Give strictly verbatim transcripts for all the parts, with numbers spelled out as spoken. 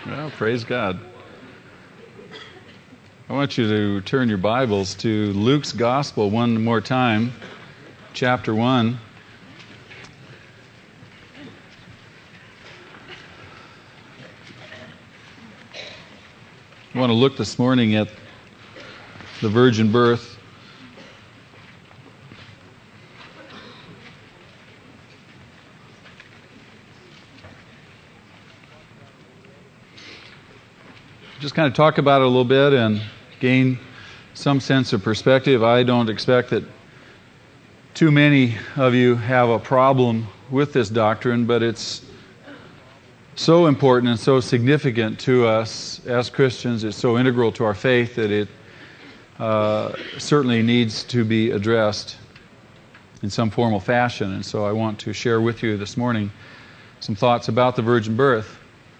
Well, praise God. I want you to turn your Bibles to Luke's Gospel one more time, chapter one. I want to look this morning at the virgin birth. Just kind of talk about it a little bit and gain some sense of perspective. I don't expect that too many of you have a problem with this doctrine, but it's so important and so significant to us as Christians. It's so integral to our faith that it uh, certainly needs to be addressed in some formal fashion. And so I want to share with you this morning some thoughts about the virgin birth.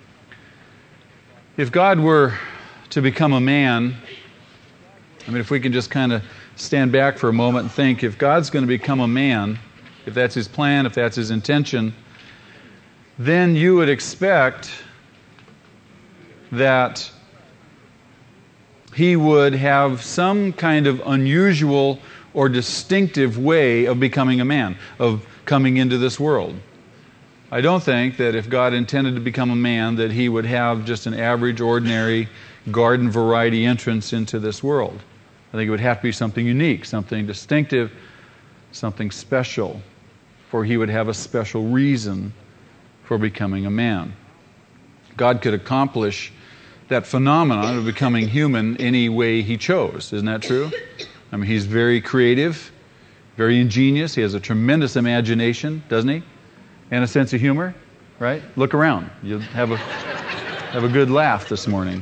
If God were to become a man, I mean, if we can just kind of stand back for a moment and think, if God's going to become a man, if that's His plan, if that's His intention, then you would expect that He would have some kind of unusual or distinctive way of becoming a man, of coming into this world. I don't think that if God intended to become a man that He would have just an average, ordinary, garden variety entrance into this world. I think it would have to be something unique, something distinctive, something special, for He would have a special reason for becoming a man. God could accomplish that phenomenon of becoming human any way He chose. Isn't that true? I mean, He's very creative, very ingenious. He has a tremendous imagination, doesn't He? And a sense of humor, right? Look around. You'll have a have a good laugh this morning.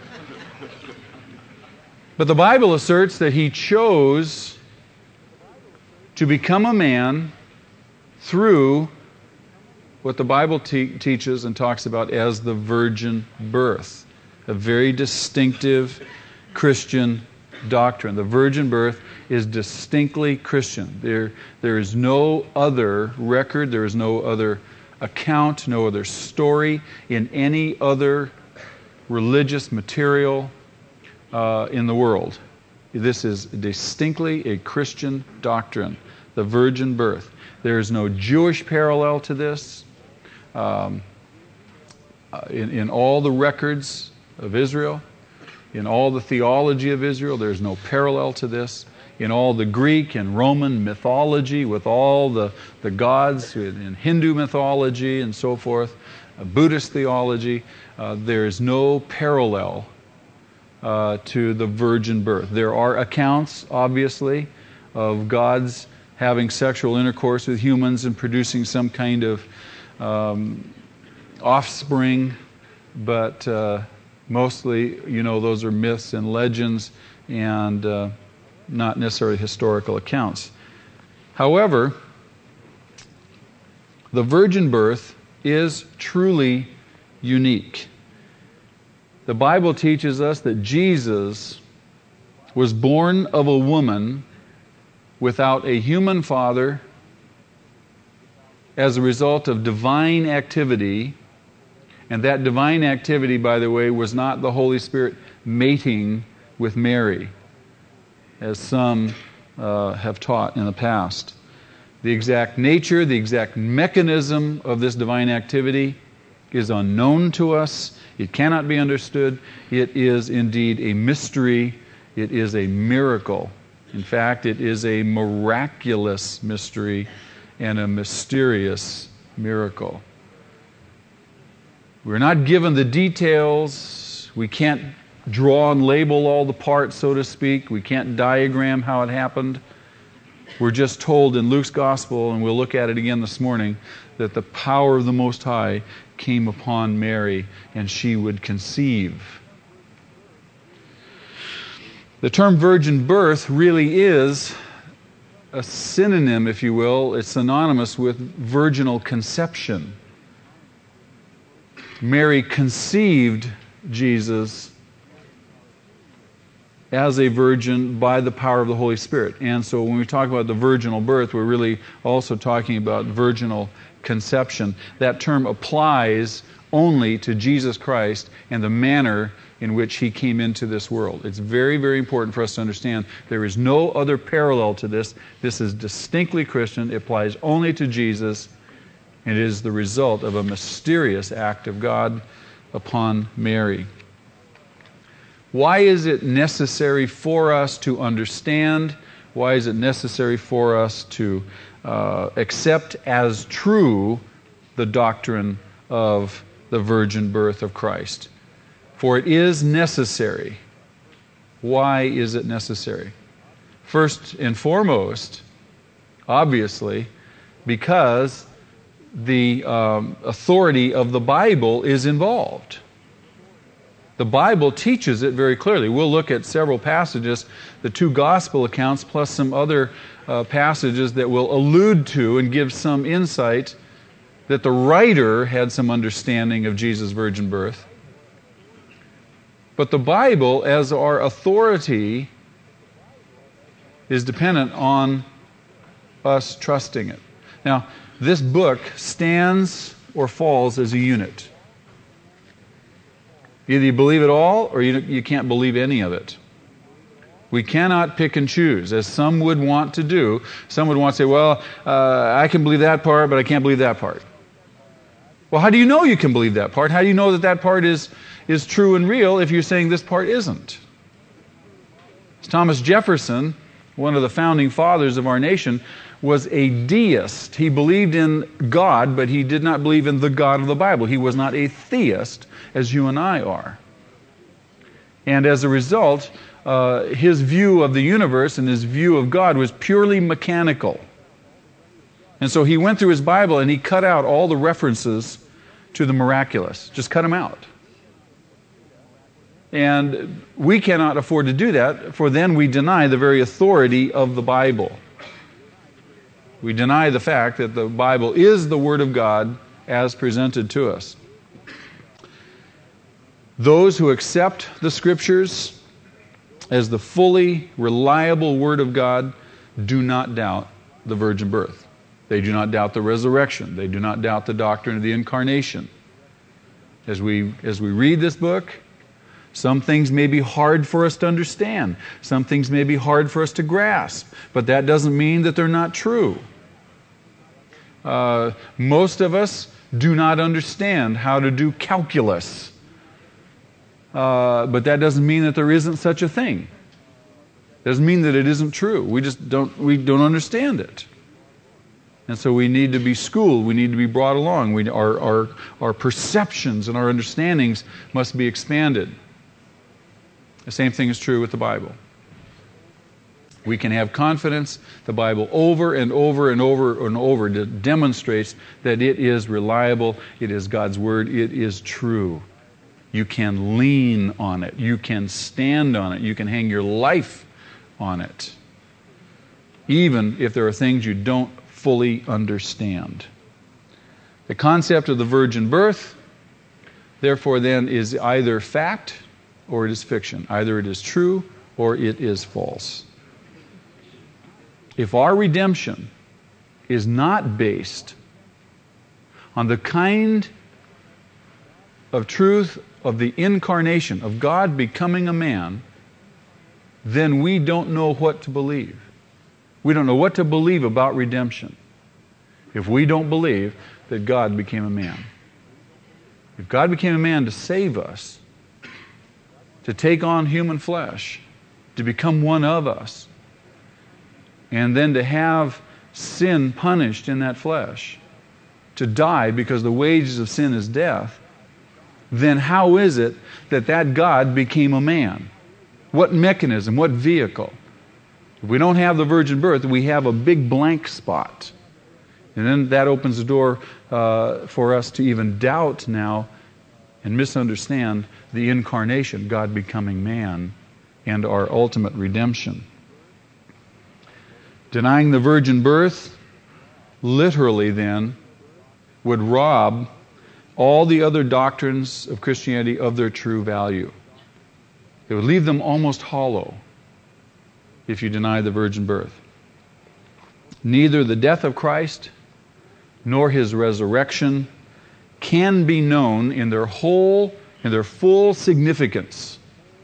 But the Bible asserts that He chose to become a man through what the Bible te- teaches and talks about as the virgin birth, a very distinctive Christian doctrine. The virgin birth is distinctly Christian. There, there is no other record, there is no other account, no other story in any other religious material uh, in the world. This is distinctly a Christian doctrine, the virgin birth. There is no Jewish parallel to this. Um, uh, in, in all the records of Israel, in all the theology of Israel, there's no parallel to this. In all the Greek and Roman mythology, with all the, the gods, in Hindu mythology and so forth, uh, Buddhist theology, uh, there is no parallel uh, to the virgin birth. There are accounts, obviously, of gods having sexual intercourse with humans and producing some kind of um, offspring, but uh, mostly, you know, those are myths and legends and uh, not necessarily historical accounts. However, the virgin birth is truly unique. The Bible teaches us that Jesus was born of a woman without a human father as a result of divine activity. And that divine activity, by the way, was not the Holy Spirit mating with Mary, as some uh, have taught in the past. The exact nature, the exact mechanism of this divine activity is unknown to us. It cannot be understood. It is indeed a mystery. It is a miracle. In fact, it is a miraculous mystery and a mysterious miracle. We're not given the details. We can't draw and label all the parts, so to speak. We can't diagram how it happened. We're just told in Luke's Gospel, and we'll look at it again this morning, that the power of the Most High came upon Mary, and she would conceive. The term virgin birth really is a synonym, if you will. It's synonymous with virginal conception. Mary conceived Jesus as a virgin by the power of the Holy Spirit. And so when we talk about the virginal birth, we're really also talking about virginal conception. That term applies only to Jesus Christ and the manner in which he came into this world. It's very, very important for us to understand there is no other parallel to this. This is distinctly Christian. It applies only to Jesus, and it is the result of a mysterious act of God upon Mary. Why is it necessary for us to understand? Why is it necessary for us to uh, accept as true the doctrine of the virgin birth of Christ? For it is necessary. Why is it necessary? First and foremost, obviously, because the um, authority of the Bible is involved. The Bible teaches it very clearly. We'll look at several passages, the two gospel accounts, plus some other uh, passages that will allude to and give some insight that the writer had some understanding of Jesus' virgin birth. But the Bible, as our authority, is dependent on us trusting it. Now, this book stands or falls as a unit. Either you believe it all or you, you can't believe any of it. We cannot pick and choose, as some would want to do. Some would want to say, well, uh, I can believe that part, but I can't believe that part. Well, how do you know you can believe that part? How do you know that that part is, is true and real if you're saying this part isn't? Thomas Jefferson, one of the founding fathers of our nation, was a deist. He believed in God, but he did not believe in the God of the Bible. He was not a theist, as you and I are. And as a result, uh, his view of the universe and his view of God was purely mechanical. And so he went through his Bible and he cut out all the references to the miraculous. Just cut them out. And we cannot afford to do that, for then we deny the very authority of the Bible. We deny the fact that the Bible is the Word of God as presented to us. Those who accept the Scriptures as the fully reliable Word of God do not doubt the virgin birth. They do not doubt the resurrection. They do not doubt the doctrine of the incarnation. As we, as we read this book, some things may be hard for us to understand. Some things may be hard for us to grasp. But that doesn't mean that they're not true. Uh, most of us do not understand how to do calculus. Uh, but that doesn't mean that there isn't such a thing. Doesn't mean that it isn't true. We just don't, we don't understand it. And so we need to be schooled. We need to be brought along. We, our, our, our perceptions and our understandings must be expanded. The same thing is true with the Bible. We can have confidence. The Bible over and over and over and over demonstrates that it is reliable. It is God's Word. It is true. You can lean on it. You can stand on it. You can hang your life on it, even if there are things you don't fully understand. The concept of the virgin birth, therefore, then, is either fact or it is fiction. Either it is true or it is false. If our redemption is not based on the kind of truth of the incarnation, of God becoming a man, then we don't know what to believe. We don't know what to believe about redemption if we don't believe that God became a man. If God became a man to save us, to take on human flesh, to become one of us, and then to have sin punished in that flesh, to die because the wages of sin is death, then how is it that that God became a man? What mechanism, what vehicle? If we don't have the virgin birth, we have a big blank spot. And then that opens the door uh, for us to even doubt now and misunderstand the incarnation, God becoming man, and our ultimate redemption. Denying the virgin birth, literally then, would rob all the other doctrines of Christianity of their true value. It would leave them almost hollow if you deny the virgin birth. Neither the death of Christ nor His resurrection can be known in their whole, in their full significance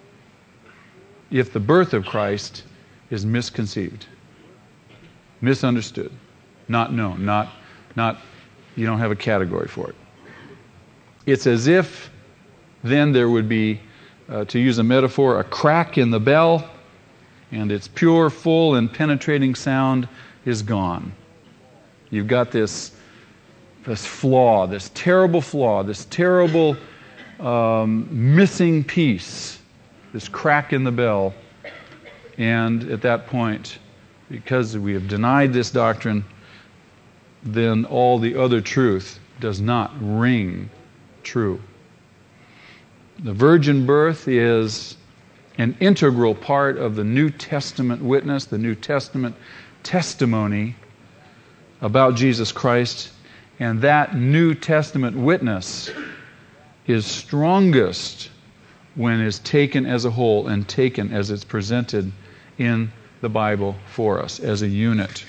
if the birth of Christ is misconceived, misunderstood, not known, not, not, you don't have a category for it. It's as if then there would be, uh, to use a metaphor, a crack in the bell, and its pure, full, and penetrating sound is gone. You've got this, this flaw, this terrible flaw, this terrible um, missing piece, this crack in the bell. And at that point, because we have denied this doctrine, then all the other truth does not ring true. The virgin birth is an integral part of the New Testament witness, the New Testament testimony about Jesus Christ, and that New Testament witness is strongest when it's taken as a whole and taken as it's presented in the Bible for us as a unit.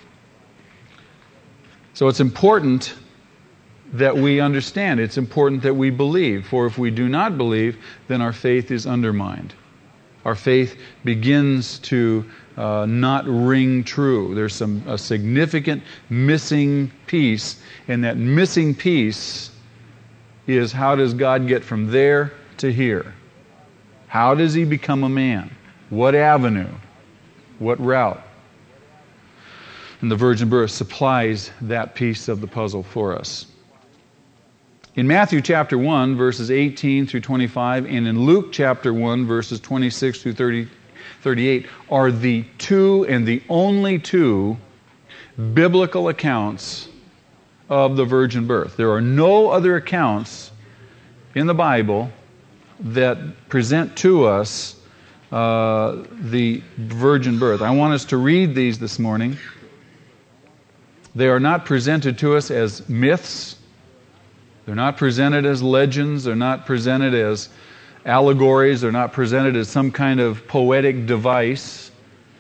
So it's important that we understand. It's important that we believe. For if we do not believe, then our faith is undermined. Our faith begins to uh, not ring true. There's some a significant missing piece, and that missing piece is, how does God get from there to here? How does He become a man? What avenue? What route? And the virgin birth supplies that piece of the puzzle for us. In Matthew chapter one, verses eighteen through twenty-five, and in Luke chapter one, verses twenty-six through thirty, thirty-eight, are the two and the only two biblical accounts of the virgin birth. There are no other accounts in the Bible that present to us uh, the virgin birth. I want us to read these this morning. They are not presented to us as myths. They're not presented as legends. They're not presented as allegories. They're not presented as some kind of poetic device.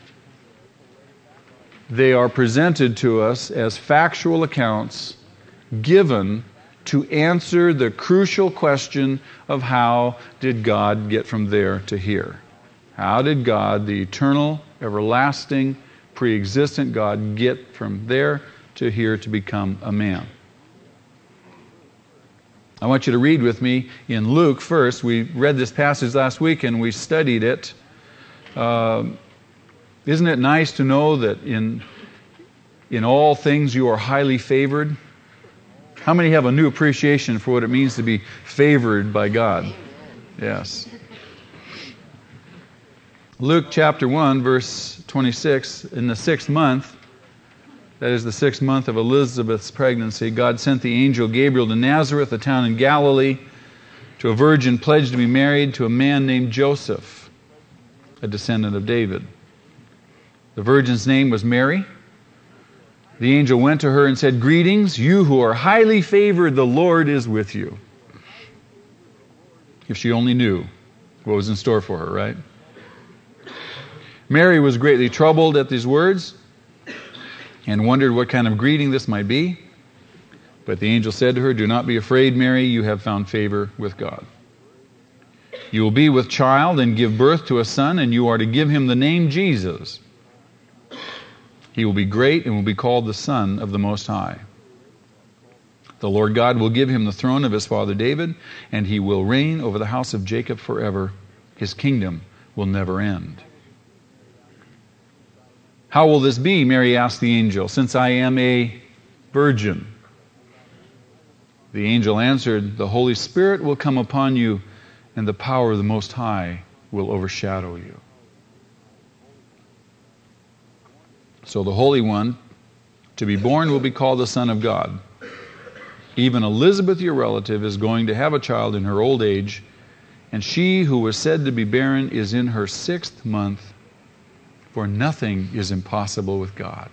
They are presented to us as factual accounts given to answer the crucial question of how did God get from there to here? How did God, the eternal, everlasting, pre-existent God, get from there to here to become a man? I want you to read with me in Luke first. We read this passage last week and we studied it. Uh, isn't it nice to know that in, in all things you are highly favored? How many have a new appreciation for what it means to be favored by God? Yes. Luke chapter one, verse twenty-six, in the sixth month, that is the sixth month of Elizabeth's pregnancy, God sent the angel Gabriel to Nazareth, a town in Galilee, to a virgin pledged to be married to a man named Joseph, a descendant of David. The virgin's name was Mary. The angel went to her and said, "Greetings, you who are highly favored, the Lord is with you." If she only knew what was in store for her, right? Mary was greatly troubled at these words and wondered what kind of greeting this might be. But the angel said to her, "Do not be afraid, Mary, you have found favor with God. You will be with child and give birth to a son, and you are to give him the name Jesus. He will be great and will be called the Son of the Most High. The Lord God will give him the throne of his father David, and he will reign over the house of Jacob forever. His kingdom will never end." "How will this be?" Mary asked the angel, "since I am a virgin?" The angel answered, "The Holy Spirit will come upon you, and the power of the Most High will overshadow you. So the Holy One to be born will be called the Son of God. Even Elizabeth, your relative, is going to have a child in her old age, and she who was said to be barren is in her sixth month, for nothing is impossible with God."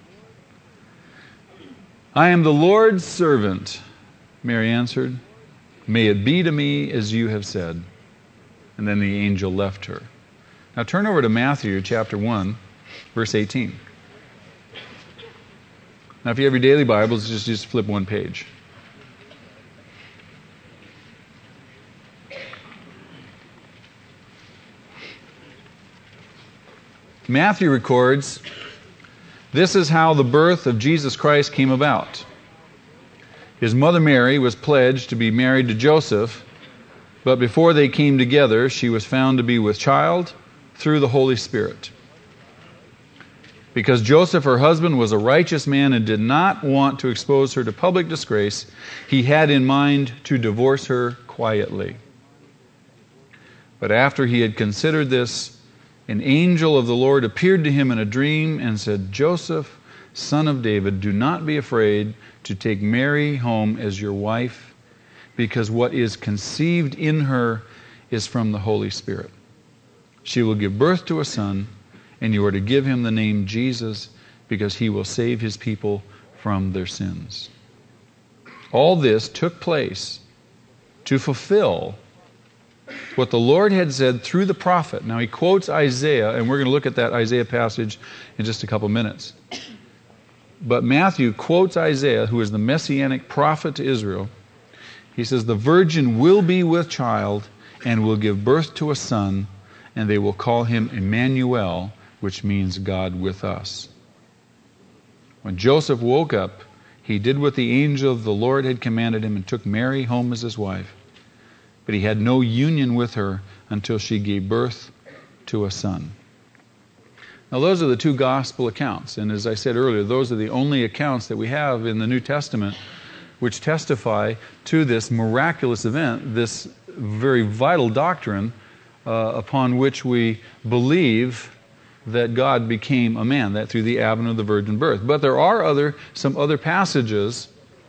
"I am the Lord's servant," Mary answered. "May it be to me as you have said." And then the angel left her. Now turn over to Matthew chapter one, verse eighteen. Now if you have your daily Bibles, just, just flip one page. Matthew records, this is how the birth of Jesus Christ came about. His mother Mary was pledged to be married to Joseph, but before they came together, she was found to be with child through the Holy Spirit. Because Joseph, her husband, was a righteous man and did not want to expose her to public disgrace, he had in mind to divorce her quietly. But after he had considered this, an angel of the Lord appeared to him in a dream and said, Joseph, son of David, do not be afraid to take Mary home as your wife, because what is conceived in her is from the Holy Spirit. She will give birth to a son, and you are to give him the name Jesus, because he will save his people from their sins. All this took place to fulfill what the Lord had said through the prophet. Now he quotes Isaiah, and we're going to look at that Isaiah passage in just a couple minutes. But Matthew quotes Isaiah, who is the messianic prophet to Israel. He says, the virgin will be with child and will give birth to a son, and they will call him Emmanuel, which means God with us. When Joseph woke up, he did what the angel of the Lord had commanded him and took Mary home as his wife. But he had no union with her until she gave birth to a son. Now those are the two gospel accounts. And as I said earlier, those are the only accounts that we have in the New Testament which testify to this miraculous event, this very vital doctrine uh, upon which we believe that God became a man, that through the advent of the virgin birth. But there are other some other passages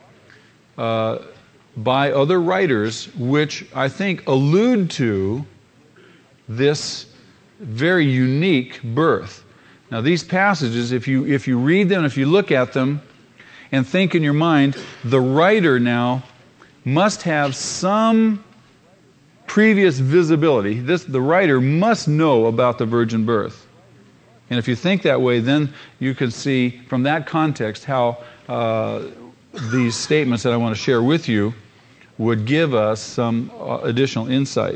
uh, by other writers which I think allude to this very unique birth. Now these passages, if you if you read them, if you look at them and think in your mind, the writer now must have some previous visibility. This the writer must know about the virgin birth. And if you think that way, then you can see from that context how uh, these statements that I want to share with you would give us some uh, additional insight.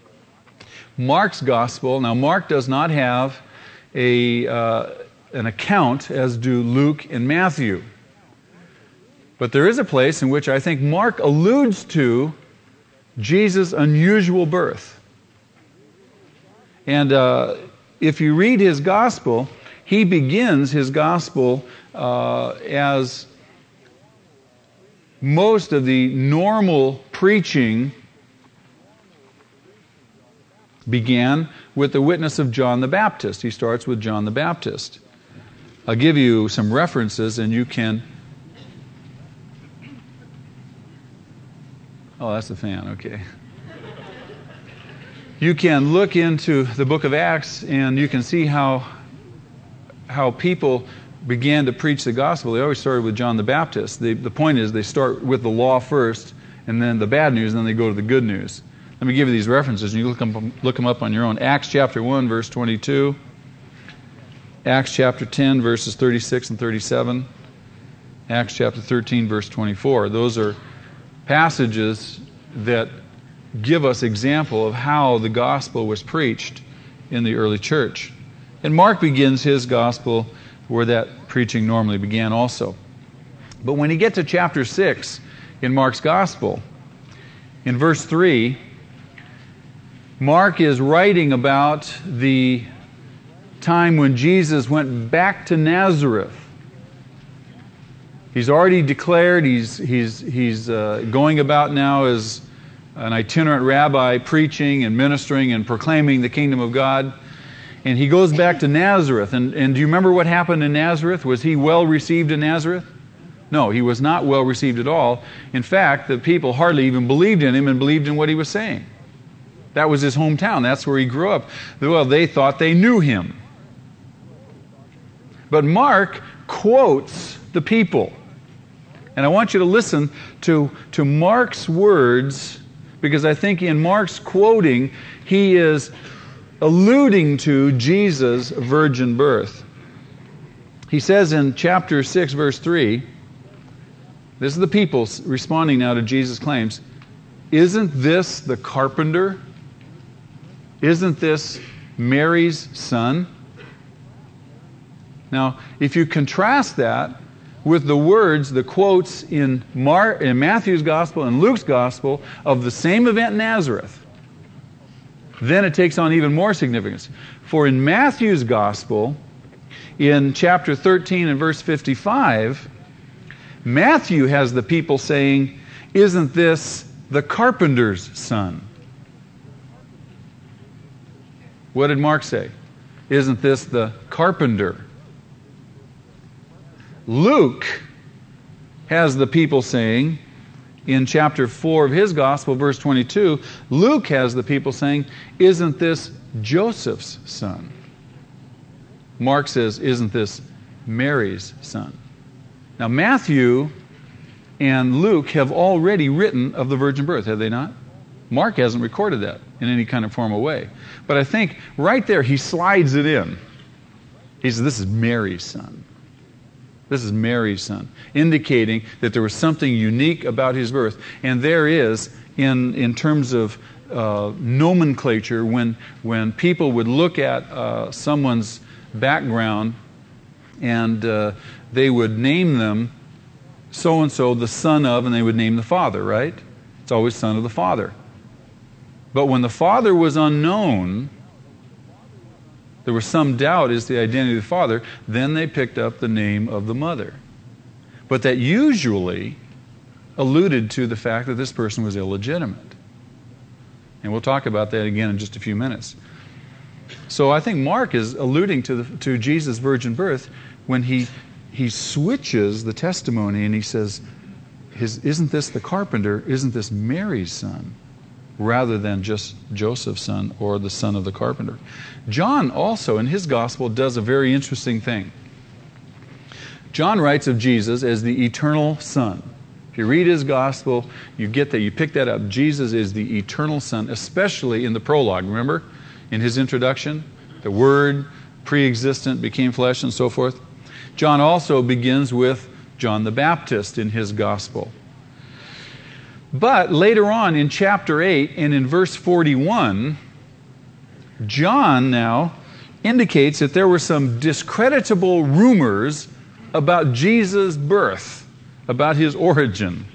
Mark's gospel, now Mark does not have a uh, an account as do Luke and Matthew. But there is a place in which I think Mark alludes to Jesus' unusual birth. And uh, if you read his gospel, he begins his gospel uh, as most of the normal preaching began with the witness of John the Baptist. He starts with John the Baptist. I'll give you some references and you can... Oh, that's the fan, okay. You can look into the book of Acts and you can see how how people began to preach the gospel. They always started with John the Baptist. The, the point is they start with the law first and then the bad news, and then they go to the good news. Let me give you these references and you look them, look them up on your own. Acts chapter one, verse twenty-two. Acts chapter ten, verses thirty-six and thirty-seven. Acts chapter thirteen, verse twenty-four. Those are passages that give us example of how the gospel was preached in the early church. And Mark begins his gospel where that preaching normally began also. But when you get to chapter six in Mark's gospel, in verse three, Mark is writing about the time when Jesus went back to Nazareth. He's already declared, he's, he's, he's uh, going about now as an itinerant rabbi, preaching and ministering and proclaiming the kingdom of God. And he goes back to Nazareth. And, and do you remember what happened in Nazareth? Was he well received in Nazareth? No, he was not well received at all. In fact, the people hardly even believed in him and believed in what he was saying. That was his hometown. That's where he grew up. Well, they thought they knew him. But Mark quotes the people. And I want you to listen to, to Mark's words, because I think in Mark's quoting, he is alluding to Jesus' virgin birth. He says in chapter six, verse three, this is the people responding now to Jesus' claims, isn't this the carpenter? Isn't this Mary's son? Now, if you contrast that with the words, the quotes in, Mar- in Matthew's Gospel and Luke's Gospel of the same event in Nazareth, then it takes on even more significance. For in Matthew's Gospel, in chapter thirteen and verse fifty-five, Matthew has the people saying, "Isn't this the carpenter's son?" What did Mark say? "Isn't this the carpenter?" Luke has the people saying, in chapter four of his gospel, verse twenty-two, Luke has the people saying, "Isn't this Joseph's son?" Mark says, "Isn't this Mary's son?" Now, Matthew and Luke have already written of the virgin birth, have they not? Mark hasn't recorded that in any kind of formal way. But I think right there he slides it in. He says, "This is Mary's son." This is Mary's son, indicating that there was something unique about his birth. And there is, in, in terms of uh, nomenclature, when, when people would look at uh, someone's background and uh, they would name them so-and-so, the son of, and they would name the father, right? It's always son of the father. But when the father was unknown, there was some doubt as to the identity of the father, then they picked up the name of the mother. But that usually alluded to the fact that this person was illegitimate. And we'll talk about that again in just a few minutes. So I think Mark is alluding to, the, to Jesus' virgin birth when he, he switches the testimony and he says, His, "Isn't this the carpenter? Isn't this Mary's son?" rather than just Joseph's son or the son of the carpenter. John also, in his gospel, does a very interesting thing. John writes of Jesus as the eternal Son. If you read his gospel, you get that, you pick that up. Jesus is the eternal Son, especially in the prologue. Remember, in his introduction, the Word, pre-existent, became flesh, and so forth. John also begins with John the Baptist in his gospel. But later on in chapter eight and in verse forty-one, John now indicates that there were some discreditable rumors about Jesus' birth, about his origin.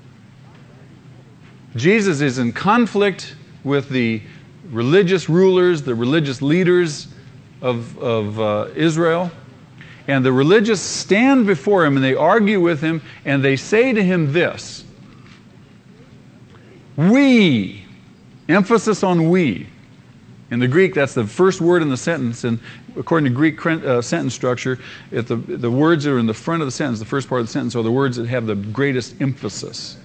Jesus is in conflict with the religious rulers, the religious leaders of, of uh, Israel. And the religious stand before him and they argue with him and they say to him this, "We," emphasis on "we." In the Greek, that's the first word in the sentence, and according to Greek uh, sentence structure, if the, the words that are in the front of the sentence, the first part of the sentence, are the words that have the greatest emphasis.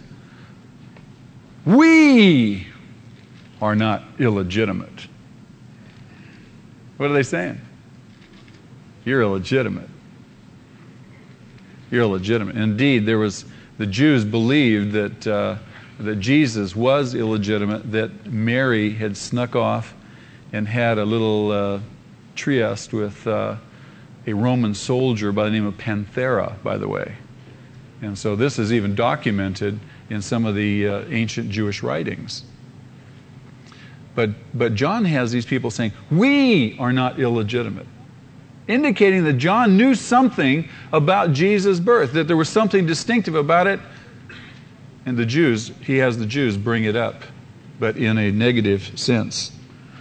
"We are not illegitimate." What are they saying? You're illegitimate. You're illegitimate. Indeed, there was, the Jews believed that uh, that Jesus was illegitimate, that Mary had snuck off and had a little uh, tryst with uh, a Roman soldier by the name of Panthera, by the way. And so this is even documented in some of the uh, ancient Jewish writings. But, but John has these people saying, "We are not illegitimate," indicating that John knew something about Jesus' birth, that there was something distinctive about it. And the Jews, he has the Jews bring it up, but in a negative sense.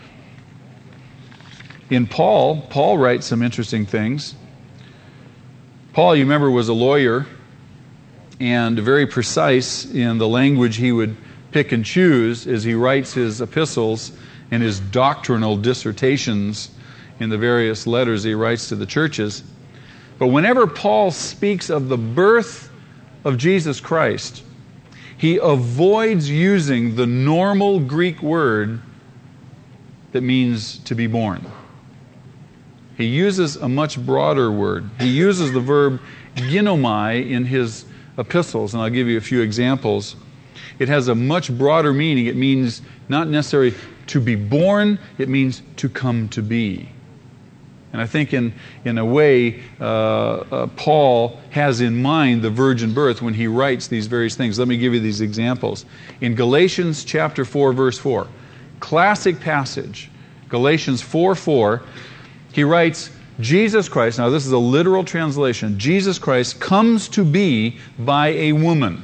In Paul, Paul writes some interesting things. Paul, you remember, was a lawyer and very precise in the language he would pick and choose as he writes his epistles and his doctrinal dissertations in the various letters he writes to the churches. But whenever Paul speaks of the birth of Jesus Christ, he avoids using the normal Greek word that means to be born. He uses a much broader word. He uses the verb ginomai in his epistles, and I'll give you a few examples. It has a much broader meaning. It means not necessarily to be born, it means to come to be. And I think in, in a way, uh, uh, Paul has in mind the virgin birth when he writes these various things. Let me give you these examples. In Galatians chapter four, verse four, classic passage, Galatians four four, he writes, Jesus Christ, now this is a literal translation, Jesus Christ comes to be by a woman.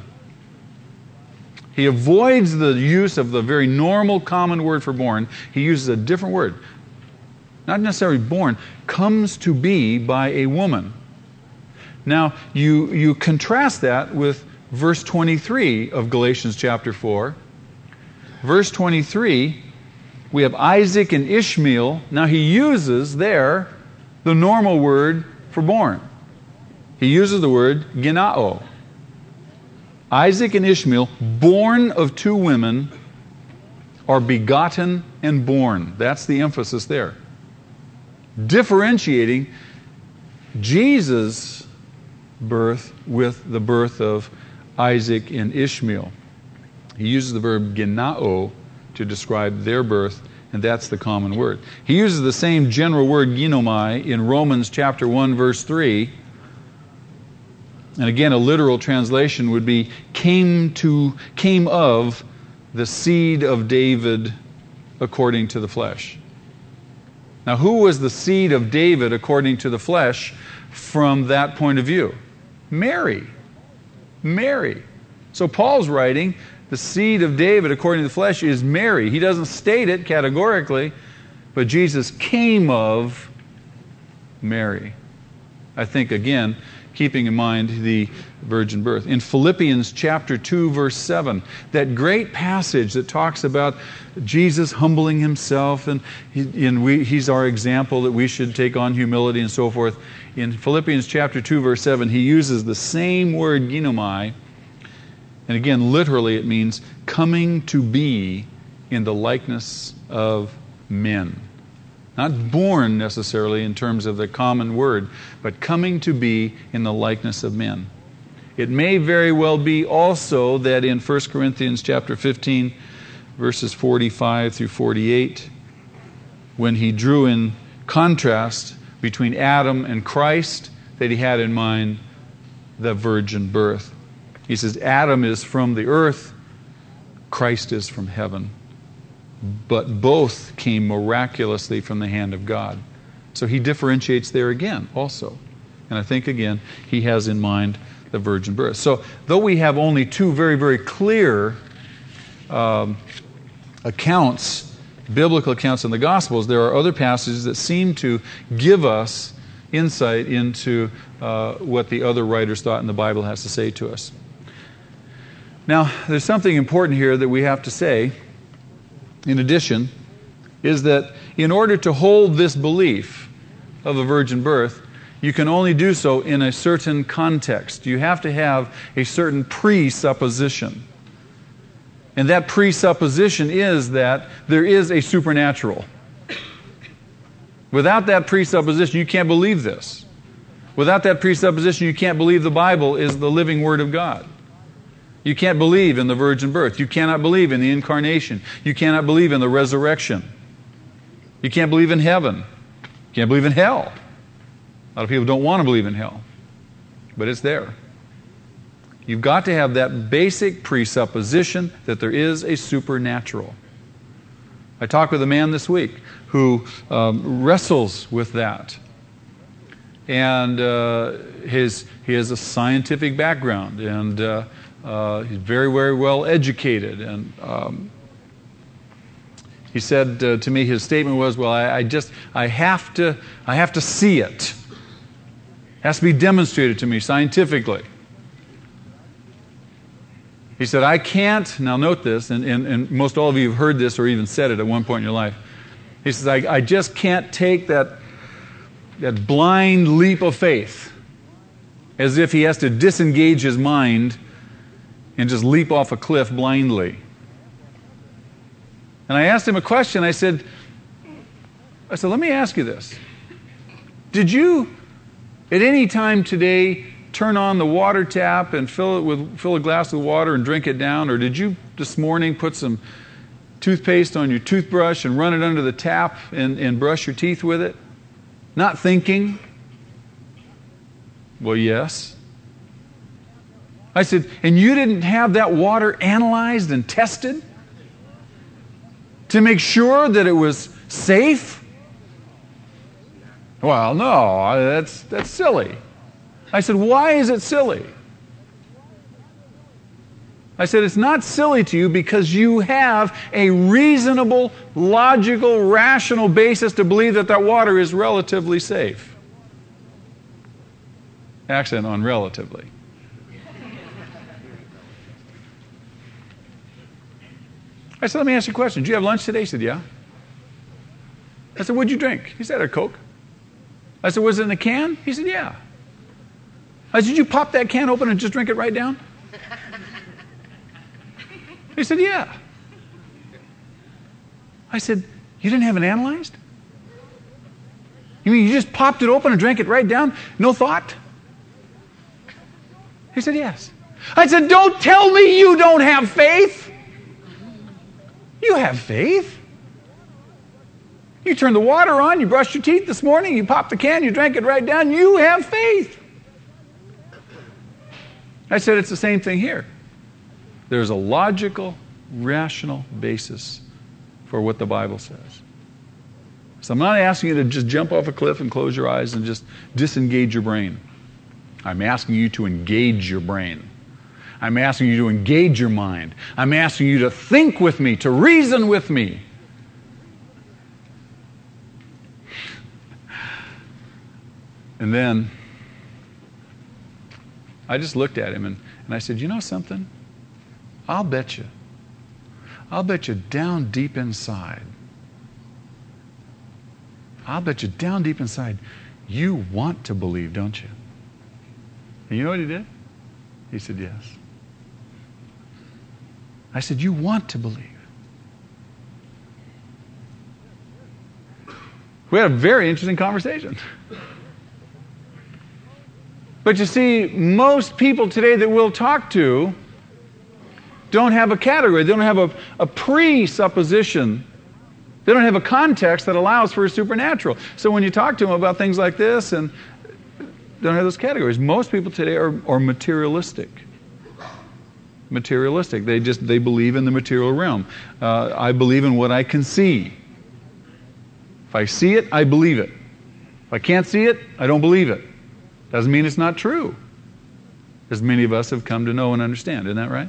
He avoids the use of the very normal common word for born. He uses a different word. Not necessarily born, comes to be by a woman. Now, you, you contrast that with verse twenty-three of Galatians chapter four. Verse twenty-three, we have Isaac and Ishmael. Now he uses there the normal word for born. He uses the word genao. Isaac and Ishmael, born of two women, are begotten and born. That's the emphasis there. Differentiating Jesus' birth with the birth of Isaac and Ishmael. He uses the verb genao to describe their birth, and that's the common word. He uses the same general word ginomai in Romans chapter one, verse three. And again, a literal translation would be came to came of the seed of David according to the flesh. Now, who was the seed of David according to the flesh from that point of view? Mary. Mary. So Paul's writing, the seed of David according to the flesh is Mary. He doesn't state it categorically, but Jesus came of Mary. I think, again, keeping in mind the virgin birth. In Philippians chapter two, verse seven, that great passage that talks about Jesus humbling himself, and, he, and we, he's our example that we should take on humility and so forth. In Philippians chapter two, verse seven, he uses the same word ginomai, and again, literally it means coming to be in the likeness of men. Not born necessarily in terms of the common word, but coming to be in the likeness of men. It may very well be also that in First Corinthians chapter fifteen, verses forty-five through forty-eight, when he drew in contrast between Adam and Christ, that he had in mind the virgin birth. He says, Adam is from the earth, Christ is from heaven. But both came miraculously from the hand of God. So he differentiates there again also. And I think, again, he has in mind the virgin birth. So though we have only two very, very clear um, accounts, biblical accounts in the Gospels, there are other passages that seem to give us insight into uh, what the other writers thought and the Bible has to say to us. Now, there's something important here that we have to say. In addition, is that in order to hold this belief of a virgin birth, you can only do so in a certain context. You have to have a certain presupposition. And that presupposition is that there is a supernatural. Without that presupposition, you can't believe this. Without that presupposition, you can't believe the Bible is the living Word of God. You can't believe in the virgin birth. You cannot believe in the incarnation. You cannot believe in the resurrection. You can't believe in heaven. You can't believe in hell. A lot of people don't want to believe in hell, but it's there. You've got to have that basic presupposition that there is a supernatural. I talked with a man this week who um, wrestles with that. And uh, his, he has a scientific background, and uh, Uh, he's very, very well educated, and um, he said uh, to me, his statement was, "Well, I, I just, I have to, I have to see it. It has to be demonstrated to me scientifically." He said, "I can't." Now, note this, and, and, and most all of you have heard this or even said it at one point in your life. He says, "I, I just can't take that that blind leap of faith, as if he has to disengage his mind." And just leap off a cliff blindly. And I asked him a question. I said, I said, let me ask you this. Did you, at any time today, turn on the water tap and fill it with fill a glass with water and drink it down? Or did you this morning put some toothpaste on your toothbrush and run it under the tap and, and brush your teeth with it? Not thinking? Well, yes. I said, and you didn't have that water analyzed and tested to make sure that it was safe? Well, no, that's, that's silly. I said, why is it silly? I said, it's not silly to you because you have a reasonable, logical, rational basis to believe that that water is relatively safe. Accent on relatively. I said, let me ask you a question. Did you have lunch today? He said, yeah. I said, what'd you drink? He said, a Coke. I said, was it in a can? He said, yeah. I said, did you pop that can open and just drink it right down? He said, yeah. I said, you didn't have it analyzed? You mean you just popped it open and drank it right down? No thought? He said, yes. I said, don't tell me you don't have faith. You have faith. You turned the water on, you brushed your teeth this morning, you popped the can, you drank it right down. You have faith. I said, it's the same thing here. There's a logical, rational basis for what the Bible says. So I'm not asking you to just jump off a cliff and close your eyes and just disengage your brain. I'm asking you to engage your brain. I'm asking you to engage your mind. I'm asking you to think with me, to reason with me. And then I just looked at him and, and I said, you know something? I'll bet you. I'll bet you down deep inside. I'll bet you down deep inside you want to believe, don't you? And you know what he did? He said, yes. I said, you want to believe. We had a very interesting conversation. But you see, most people today that we'll talk to don't have a category. They don't have a, a presupposition. They don't have a context that allows for a supernatural. So when you talk to them about things like this, and they don't have those categories. Most people today are, are materialistic. Materialistic. They just they believe in the material realm. Uh, I believe in what I can see. If I see it, I believe it. If I can't see it, I don't believe it. Doesn't mean it's not true. As many of us have come to know and understand. Isn't that right?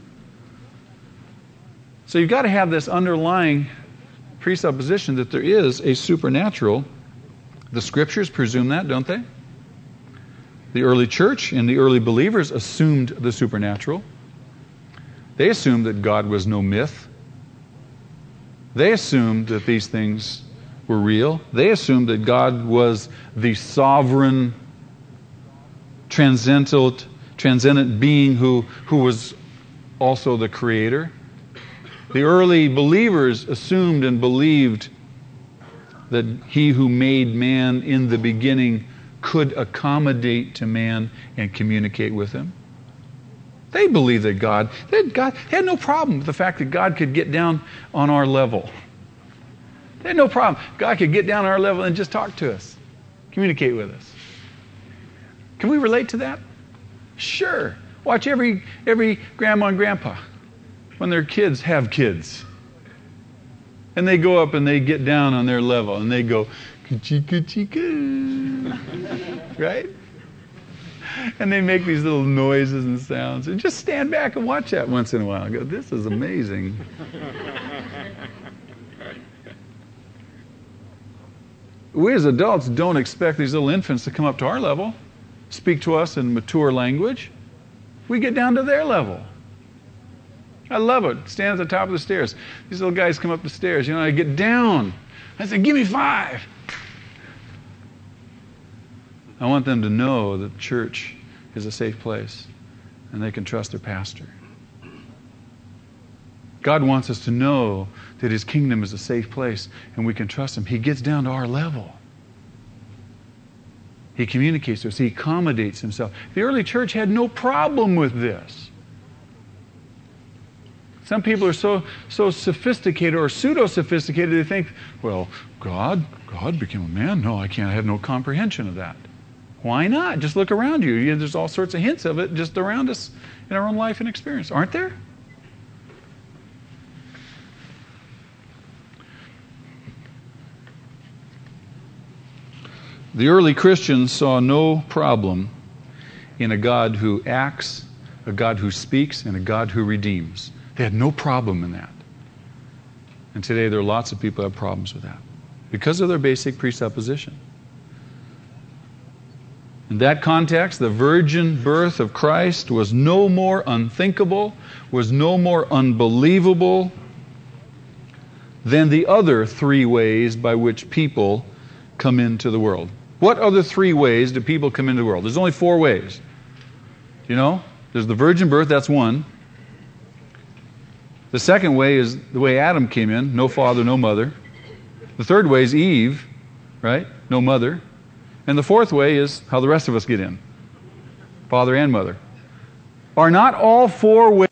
So you've got to have this underlying presupposition that there is a supernatural. The Scriptures presume that, don't they? The early church and the early believers assumed the supernatural. They assumed that God was no myth. They assumed that these things were real. They assumed that God was the sovereign, transcendent, transcendent being who, who was also the creator. The early believers assumed and believed that he who made man in the beginning could accommodate to man and communicate with him. They believed that God, they had, God, they had no problem with the fact that God could get down on our level. They had no problem. God could get down on our level and just talk to us, communicate with us. Can we relate to that? Sure. Watch every every grandma and grandpa when their kids have kids. And they go up and they get down on their level and they go, ka-chee-ka-chee-ka. Right? And they make these little noises and sounds. And just stand back and watch that once in a while and go, this is amazing. We as adults don't expect these little infants to come up to our level, speak to us in mature language. We get down to their level. I love it. Stand at the top of the stairs. These little guys come up the stairs. You know, I get down. I say, give me five. I want them to know that church is a safe place and they can trust their pastor. God wants us to know that His kingdom is a safe place and we can trust Him. He gets down to our level. He communicates to us. He accommodates Himself. The early church had no problem with this. Some people are so so sophisticated or pseudo-sophisticated they think, well, God, God became a man? No, I can't. I have no comprehension of that. Why not? Just look around you. you. There's all sorts of hints of it just around us in our own life and experience. Aren't there? The early Christians saw no problem in a God who acts, a God who speaks, and a God who redeems. They had no problem in that. And today there are lots of people who have problems with that because of their basic presupposition. In that context, the virgin birth of Christ was no more unthinkable, was no more unbelievable than the other three ways by which people come into the world. What other three ways do people come into the world? There's only four ways. You know, there's the virgin birth, that's one. The second way is the way Adam came in, no father, no mother. The third way is Eve, right? No mother. And the fourth way is how the rest of us get in, father and mother. Are not all four ways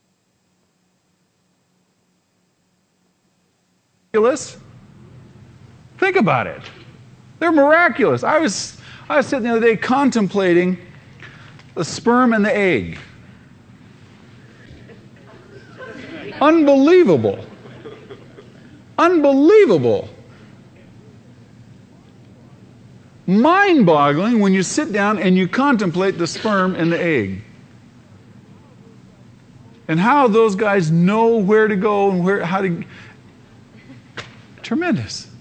miraculous? Think about it. They're miraculous. I was, I was sitting the other day contemplating the sperm and the egg. Unbelievable. Unbelievable. Mind-boggling when you sit down and you contemplate the sperm and the egg. And how those guys know where to go and where how to... Tremendous.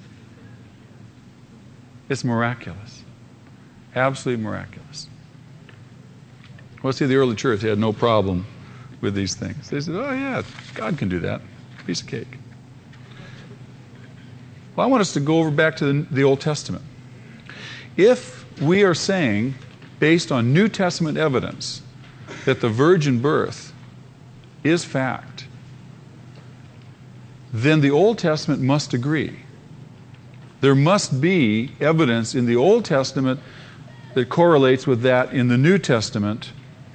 It's miraculous. Absolutely miraculous. Well, see, the early church had no problem with these things. They said, oh yeah, God can do that. Piece of cake. Well, I want us to go over back to the, the Old Testament. If we are saying, based on New Testament evidence, that the virgin birth is fact, then the Old Testament must agree. There must be evidence in the Old Testament that correlates with that in the New Testament,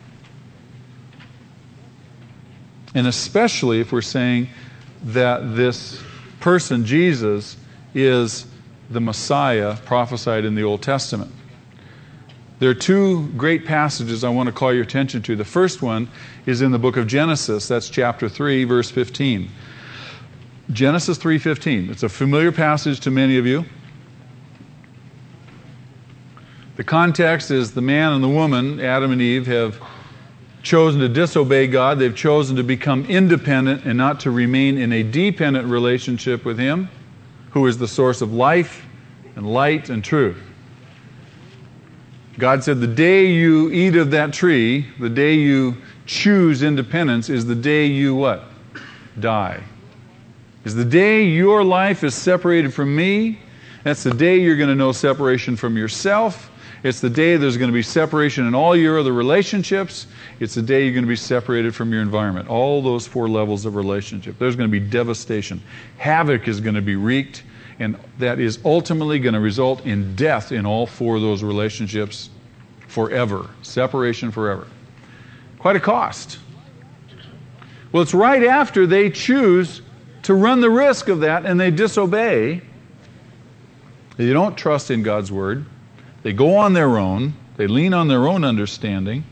and especially if we're saying that this person, Jesus, is the Messiah prophesied in the Old Testament. There are two great passages I want to call your attention to. The first one is in the book of Genesis. That's chapter three, verse fifteen. Genesis three fifteen. It's a familiar passage to many of you. The context is the man and the woman, Adam and Eve, have chosen to disobey God. They've chosen to become independent and not to remain in a dependent relationship with Him, who is the source of life and light and truth. God said, the day you eat of that tree, the day you choose independence, is the day you what? Die. Is the day your life is separated from me. That's the day you're going to know separation from yourself. It's the day there's going to be separation in all your other relationships. It's the day you're going to be separated from your environment. All those four levels of relationship. There's going to be devastation. Havoc is going to be wreaked, and that is ultimately going to result in death in all four of those relationships forever. Separation forever. Quite a cost. Well, it's right after they choose to run the risk of that and they disobey. They don't trust in God's word. They go on their own. They lean on their own understanding.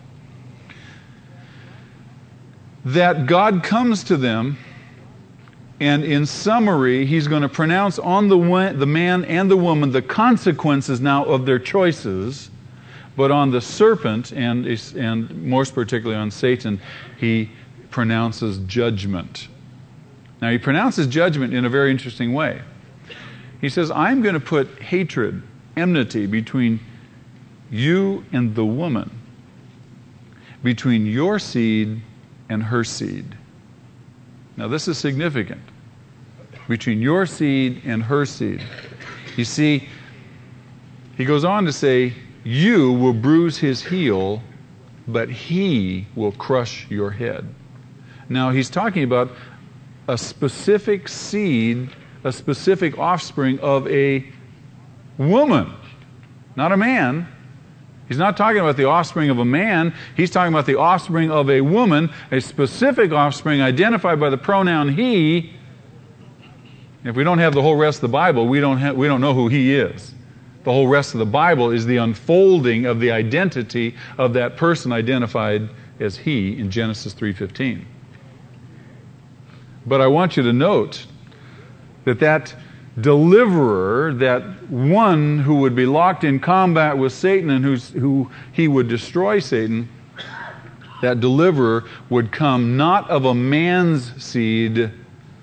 That God comes to them, and in summary, He's going to pronounce on the, one, the man and the woman the consequences now of their choices, but on the serpent, and, and most particularly on Satan, He pronounces judgment. Now, He pronounces judgment in a very interesting way. He says, I'm going to put hatred, enmity between you and the woman, between your seed and her seed. Now, this is significant. Between your seed and her seed. You see, He goes on to say, you will bruise his heel, but he will crush your head. Now, He's talking about a specific seed, a specific offspring of a woman, not a man. He's not talking about the offspring of a man. He's talking about the offspring of a woman, a specific offspring identified by the pronoun he. If we don't have the whole rest of the Bible, we don't have, we don't know who he is. The whole rest of the Bible is the unfolding of the identity of that person identified as he in Genesis three fifteen. But I want you to note that that deliverer, that one who would be locked in combat with Satan and who's, who he would destroy Satan, that deliverer would come not of a man's seed,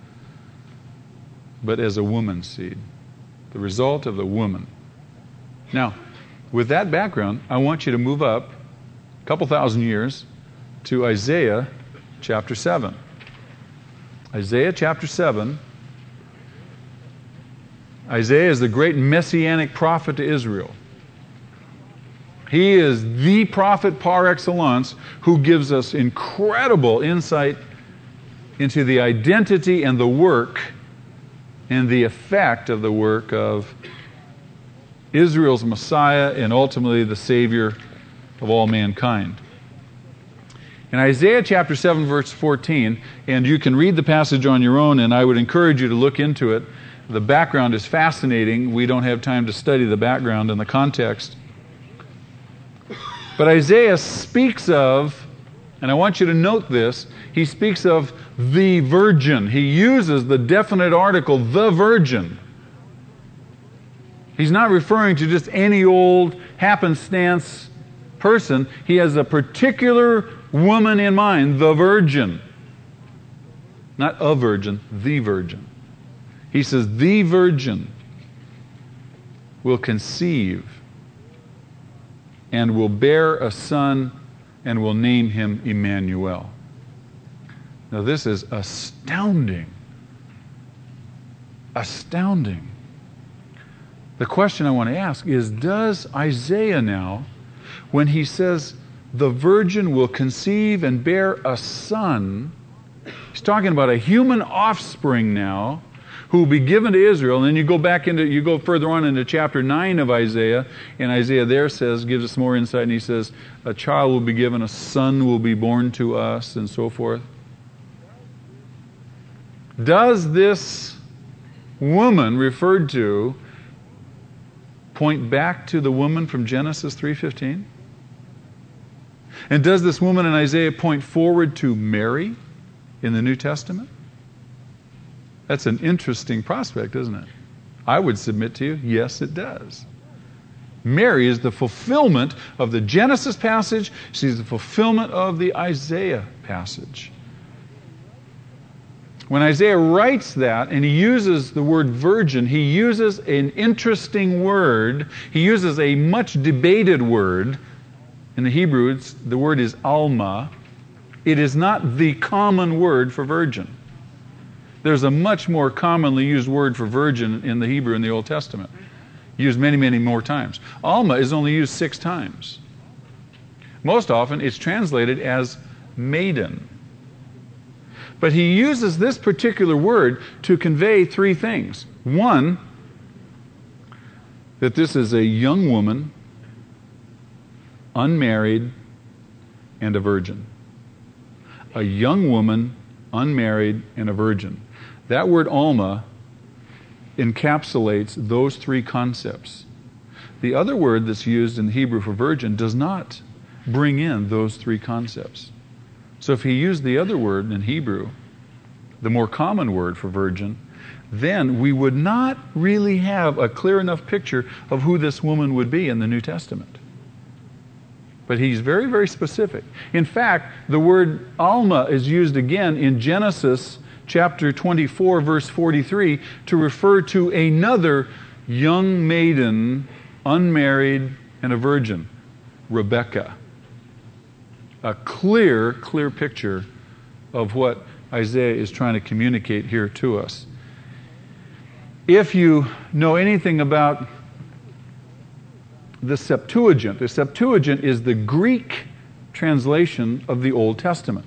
but as a woman's seed. The result of the woman. Now, with that background, I want you to move up a couple thousand years to Isaiah chapter seven. Isaiah chapter seven. Isaiah is the great messianic prophet to Israel. He is the prophet par excellence who gives us incredible insight into the identity and the work and the effect of the work of Israel's Messiah and ultimately the Savior of all mankind. In Isaiah chapter seven, verse fourteen, and you can read the passage on your own, and I would encourage you to look into it. The background is fascinating. We don't have time to study the background and the context. But Isaiah speaks of, and I want you to note this, he speaks of the virgin. He uses the definite article, the virgin. He's not referring to just any old happenstance person. He has a particular woman in mind, the virgin. Not a virgin, the virgin. He says, the virgin will conceive and will bear a son and will name him Emmanuel. Now this is astounding. Astounding. The question I want to ask is, does Isaiah now, when he says the virgin will conceive and bear a son, he's talking about a human offspring now, who will be given to Israel, and then you go back into, you go further on into chapter nine of Isaiah, and Isaiah there says, gives us more insight, and he says, a child will be given, a son will be born to us, and so forth. Does this woman referred to point back to the woman from Genesis three fifteen? And does this woman in Isaiah point forward to Mary in the New Testament? That's an interesting prospect, isn't it? I would submit to you, yes, it does. Mary is the fulfillment of the Genesis passage. She's the fulfillment of the Isaiah passage. When Isaiah writes that, and he uses the word virgin, he uses an interesting word. He uses a much debated word. In the Hebrew, it's, the word is alma. It is not the common word for virgin. There's a much more commonly used word for virgin in the Hebrew in the Old Testament. Used many, many more times. Alma is only used six times. Most often it's translated as maiden. But he uses this particular word to convey three things. One, that this is a young woman, unmarried, and a virgin. A young woman, unmarried, and a virgin. That word alma encapsulates those three concepts. The other word that's used in Hebrew for virgin does not bring in those three concepts. So if he used the other word in Hebrew, the more common word for virgin, then we would not really have a clear enough picture of who this woman would be in the New Testament. But he's very, very specific. In fact, the word alma is used again in Genesis chapter twenty-four, verse forty-three, to refer to another young maiden, unmarried, and a virgin, Rebekah. A clear, clear picture of what Isaiah is trying to communicate here to us. If you know anything about the Septuagint, the Septuagint is the Greek translation of the Old Testament.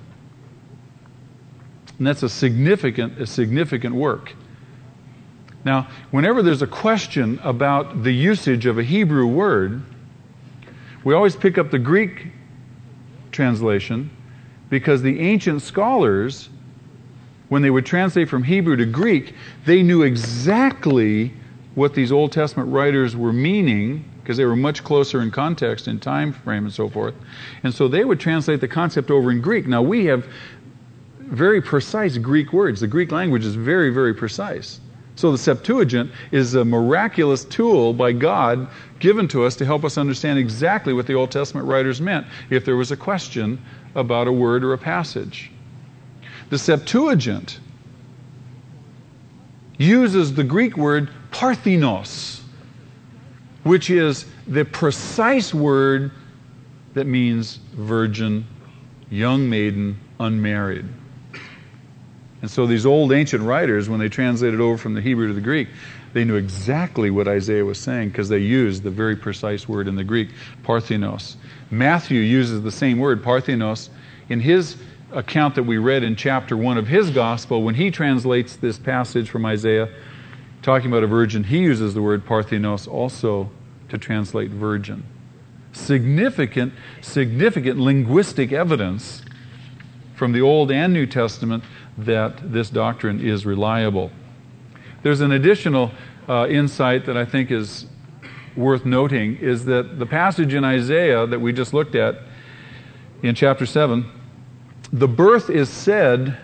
And that's a significant, a significant work. Now, whenever there's a question about the usage of a Hebrew word, we always pick up the Greek translation, because the ancient scholars, when they would translate from Hebrew to Greek, they knew exactly what these Old Testament writers were meaning, because they were much closer in context and time frame and so forth. And so they would translate the concept over in Greek. Now we have very precise Greek words. The Greek language is very, very precise. So the Septuagint is a miraculous tool by God given to us to help us understand exactly what the Old Testament writers meant if there was a question about a word or a passage. The Septuagint uses the Greek word parthenos, which is the precise word that means virgin, young maiden, unmarried. And so these old ancient writers, when they translated over from the Hebrew to the Greek, they knew exactly what Isaiah was saying because they used the very precise word in the Greek, parthenos. Matthew uses the same word, parthenos, in his account that we read in chapter one of his gospel. When he translates this passage from Isaiah, talking about a virgin, he uses the word parthenos also to translate virgin. Significant, significant linguistic evidence from the Old and New Testament that this doctrine is reliable. There's an additional uh, insight that I think is worth noting, is that the passage in Isaiah that we just looked at in chapter seven, the birth is said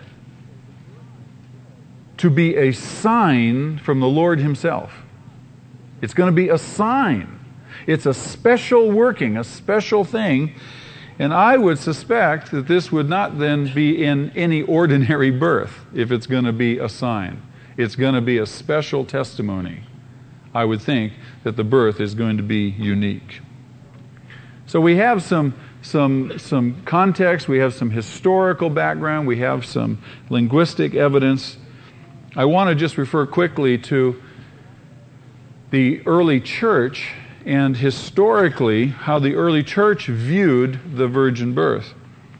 to be a sign from the Lord himself. It's going to be a sign. It's a special working, a special thing. And I would suspect that this would not then be in any ordinary birth if it's going to be a sign. It's going to be a special testimony. I would think that the birth is going to be unique. So we have some, some, some context, we have some historical background, we have some linguistic evidence. I want to just refer quickly to the early church and historically how the early church viewed the virgin birth.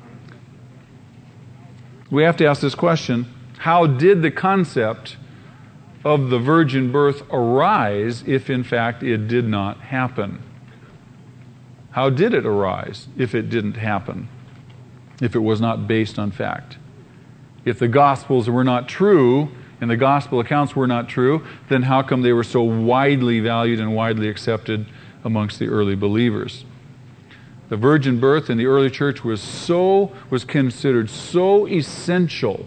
We have to ask this question: how did the concept of the virgin birth arise if in fact it did not happen? How did it arise if it didn't happen? If it was not based on fact? If the Gospels were not true and the Gospel accounts were not true, then how come they were so widely valued and widely accepted amongst the early believers? The virgin birth in the early church was so was considered so essential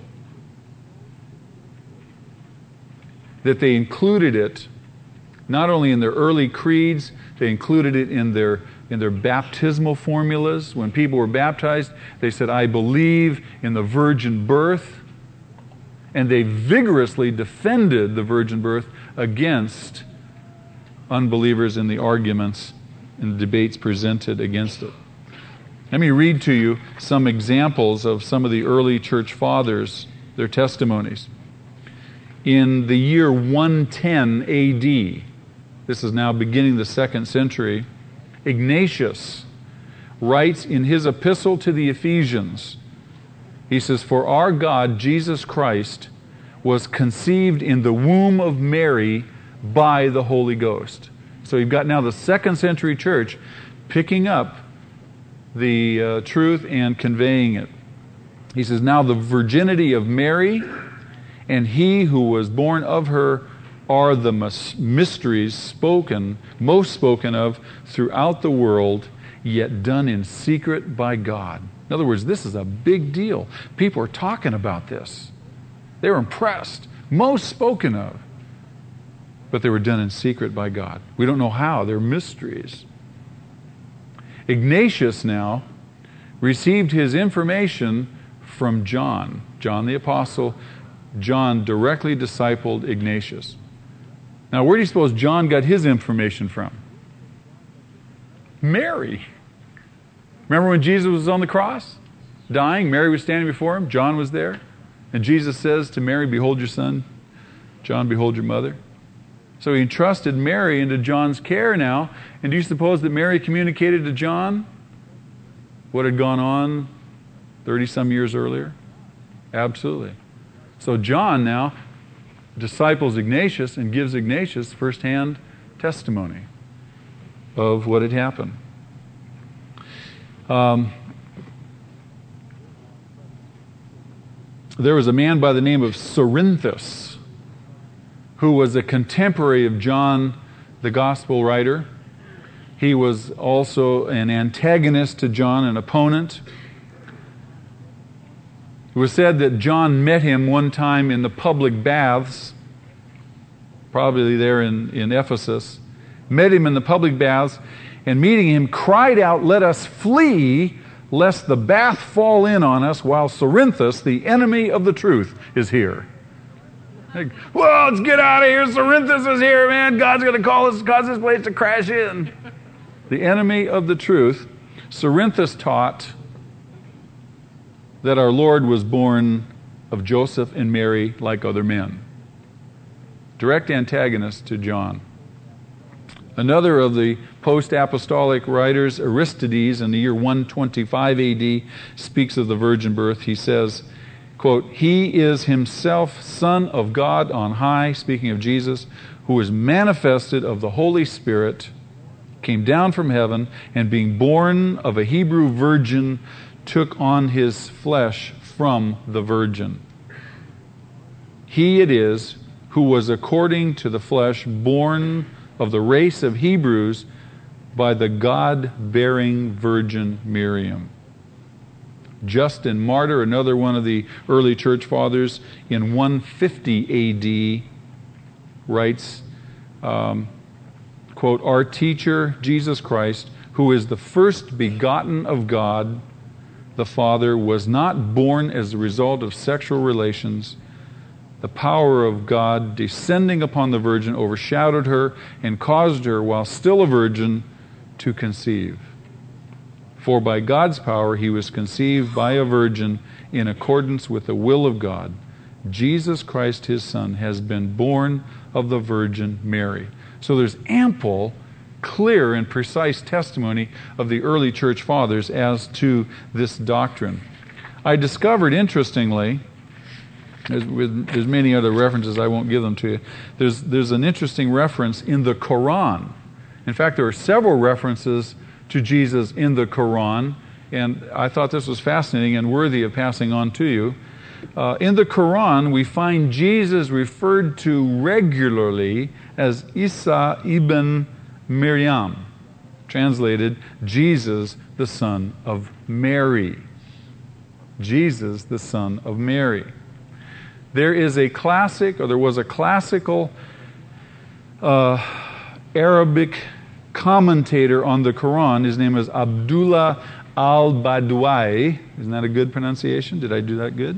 that they included it not only in their early creeds, they included it in their in their baptismal formulas. When people were baptized, they said, "I believe in the virgin birth." And they vigorously defended the virgin birth against unbelievers in the arguments and the debates presented against it. Let me read to you some examples of some of the early church fathers, their testimonies. In the year one ten A D, this is now beginning the second century, Ignatius writes in his epistle to the Ephesians, he says, "For our God, Jesus Christ, was conceived in the womb of Mary by the Holy Ghost." So you've got now the second century church picking up the uh, truth and conveying it. He says, "Now the virginity of Mary and he who was born of her are the mysteries spoken, most spoken of throughout the world, yet done in secret by God." In other words, this is a big deal. People are talking about this. They were impressed. Most spoken of. But they were done in secret by God. We don't know how. They're mysteries. Ignatius now received his information from John. John the Apostle. John directly discipled Ignatius. Now, where do you suppose John got his information from? Mary. Remember when Jesus was on the cross, dying? Mary was standing before him. John was there. And Jesus says to Mary, "Behold your son. John, behold your mother." So he entrusted Mary into John's care now. And do you suppose that Mary communicated to John what had gone on thirty-some years earlier? Absolutely. So John now disciples Ignatius and gives Ignatius firsthand testimony of what had happened. Um, there was a man by the name of Cerinthus who was a contemporary of John, the gospel writer. He was also an antagonist to John, an opponent. It was said that John met him one time in the public baths probably there in, in Ephesus, met him in the public baths, and meeting him, cried out, "Let us flee, lest the bath fall in on us, while Cerinthus, the enemy of the truth, is here." Like, well, let's get out of here. Cerinthus is here, man. God's going to call us, cause this place to crash in. The enemy of the truth. Cerinthus taught that our Lord was born of Joseph and Mary like other men. Direct antagonist to John. Another of the post-apostolic writers, Aristides, in the year one twenty-five A D, speaks of the virgin birth. He says, quote, "He is himself Son of God on high," speaking of Jesus, "who was manifested of the Holy Spirit, came down from heaven, and being born of a Hebrew virgin, took on his flesh from the virgin. He it is who was according to the flesh born of the race of Hebrews by the God-bearing virgin Miriam." Justin Martyr, another one of the early church fathers, in one fifty A D writes, um, quote, "Our teacher, Jesus Christ, who is the first begotten of God, the Father, was not born as a result of sexual relations. The power of God descending upon the virgin overshadowed her and caused her, while still a virgin, to conceive. For by God's power he was conceived by a virgin in accordance with the will of God. Jesus Christ, his Son, has been born of the Virgin Mary." So there's ample, clear, and precise testimony of the early church fathers as to this doctrine. I discovered, interestingly, There's, with, there's many other references, I won't give them to you. There's, there's an interesting reference in the Quran. In fact, there are several references to Jesus in the Quran, and I thought this was fascinating and worthy of passing on to you. Uh, in the Quran, we find Jesus referred to regularly as Isa ibn Maryam, translated, Jesus, the son of Mary. Jesus, the son of Mary. There is a classic, or there was a classical uh, Arabic commentator on the Quran. His name is Abdullah al-Badwai. Isn't that a good pronunciation? Did I do that good?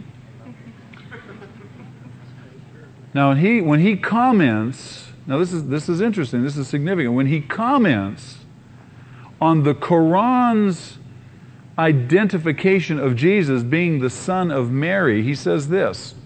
Now, when he, when he comments, now this is, this is interesting, this is significant. When he comments on the Quran's identification of Jesus being the son of Mary, he says this.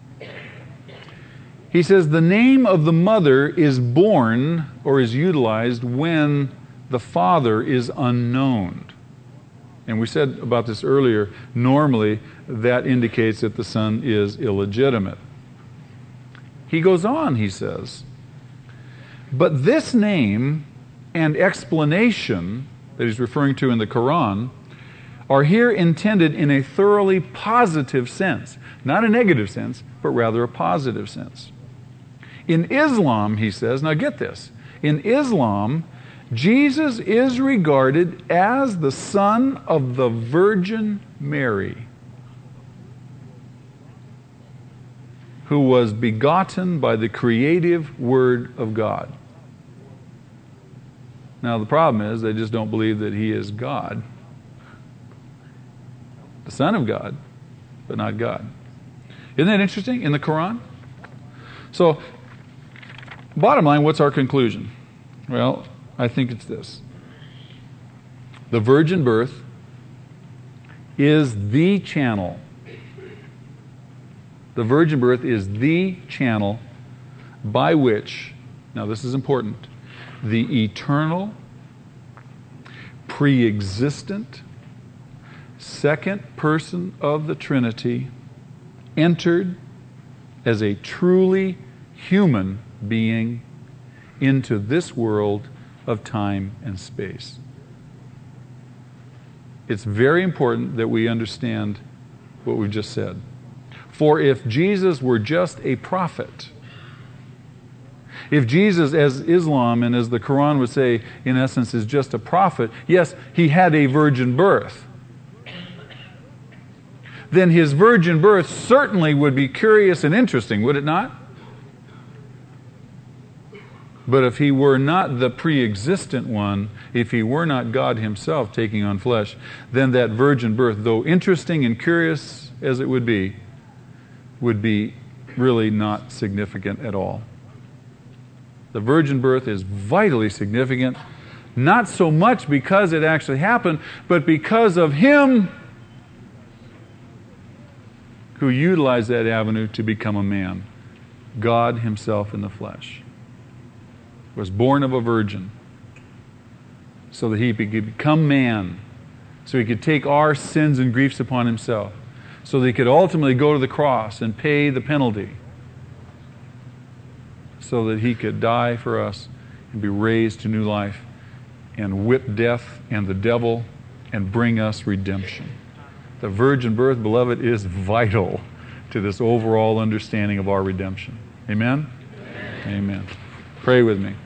He says, "The name of the mother is born or is utilized when the father is unknown." And we said about this earlier, normally that indicates that the son is illegitimate. He goes on, he says, "But this name and explanation that he's referring to in the Quran are here intended in a thoroughly positive sense. Not a negative sense, but rather a positive sense. In Islam," he says, now get this, in Islam, Jesus is regarded as the son of the Virgin Mary, who was begotten by the creative Word of God. Now the problem is they just don't believe that he is God. The Son of God, but not God. Isn't that interesting in the Quran? So, bottom line, what's our conclusion? Well, I think it's this. The virgin birth is the channel. The virgin birth is the channel by which, now this is important, the eternal, pre-existent, second person of the Trinity entered as a truly human being into this world of time and space. It's very important that we understand what we've just said. For if Jesus were just a prophet, if Jesus, as Islam and as the Quran would say, in essence, is just a prophet, yes, he had a virgin birth, then his virgin birth certainly would be curious and interesting, would it not? But if he were not the pre-existent one, if he were not God himself taking on flesh, then that virgin birth, though interesting and curious as it would be, would be really not significant at all. The virgin birth is vitally significant, not so much because it actually happened, but because of him who utilized that avenue to become a man, God himself in the flesh. Was born of a virgin so that he could become man, so he could take our sins and griefs upon himself, so that he could ultimately go to the cross and pay the penalty, so that he could die for us and be raised to new life and whip death and the devil and bring us redemption. The virgin birth, beloved, is vital to this overall understanding of our redemption. Amen? Amen. Amen. Pray with me.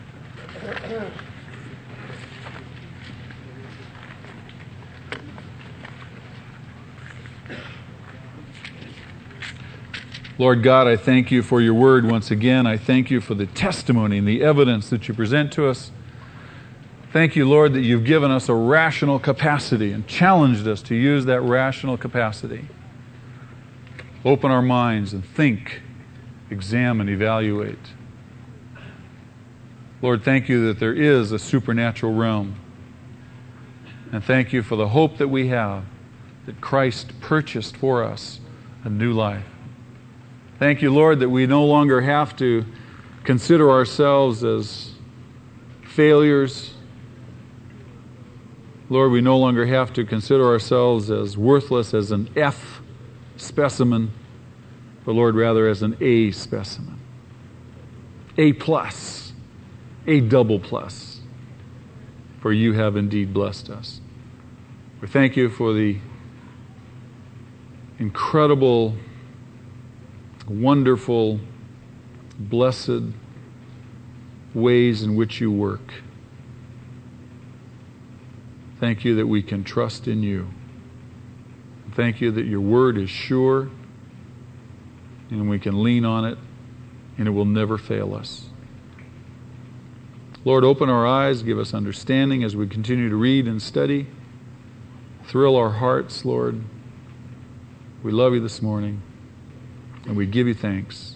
Lord God, I thank you for your word once again. I thank you for the testimony and the evidence that you present to us. Thank you, Lord, that you've given us a rational capacity and challenged us to use that rational capacity. Open our minds and think, examine, evaluate. Lord, thank you that there is a supernatural realm. And thank you for the hope that we have, that Christ purchased for us a new life. Thank you, Lord, that we no longer have to consider ourselves as failures. Lord, we no longer have to consider ourselves as worthless, as an F specimen, but Lord, rather as an A specimen. A plus. A double plus, for you have indeed blessed us. We thank you for the incredible, wonderful, blessed ways in which you work. Thank you that we can trust in you. Thank you that your word is sure and we can lean on it and it will never fail us. Lord, open our eyes, give us understanding as we continue to read and study. Thrill our hearts, Lord. We love you this morning, and we give you thanks.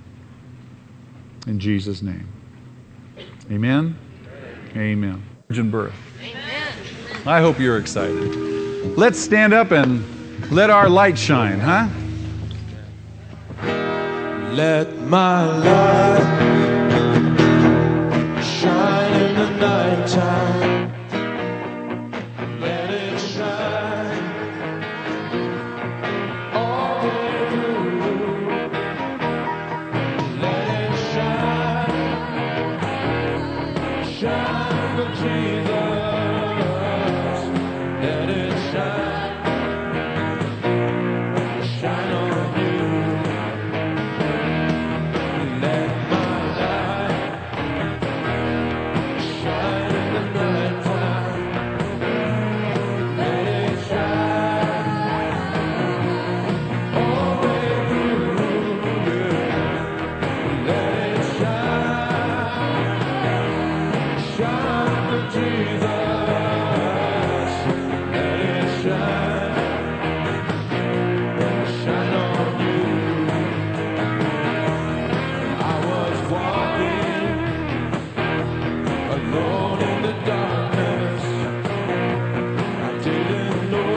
In Jesus' name. Amen? Amen. Amen. Virgin birth. Amen. I hope you're excited. Let's stand up and let our light shine, huh? Let my light shine in the nighttime. Let it shine all the way through. Let it shine, shine for Jesus. Let it shine, shine on you. Let my light shine in the nighttime. Let it shine all the way through. Let it shine, shine for Jesus. Let it shine, shine on you. I was walking alone in the darkness. I didn't know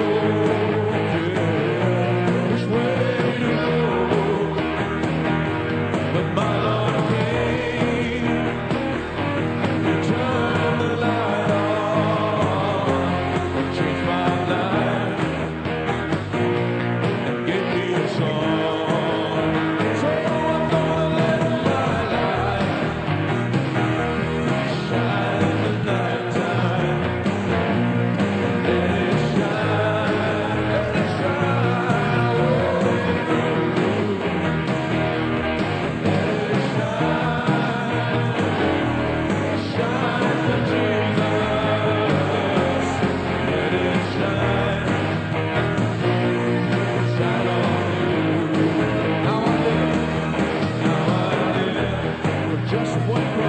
which way to go, but my Lord came. He turned the light on and changed my life and gave me a song. So I'm gonna let my light shine in the nighttime. Let it shine, let it shine all the way through. Let it shine, shine for Jesus. Let it shine, shine on you. Now I live, now I live with just one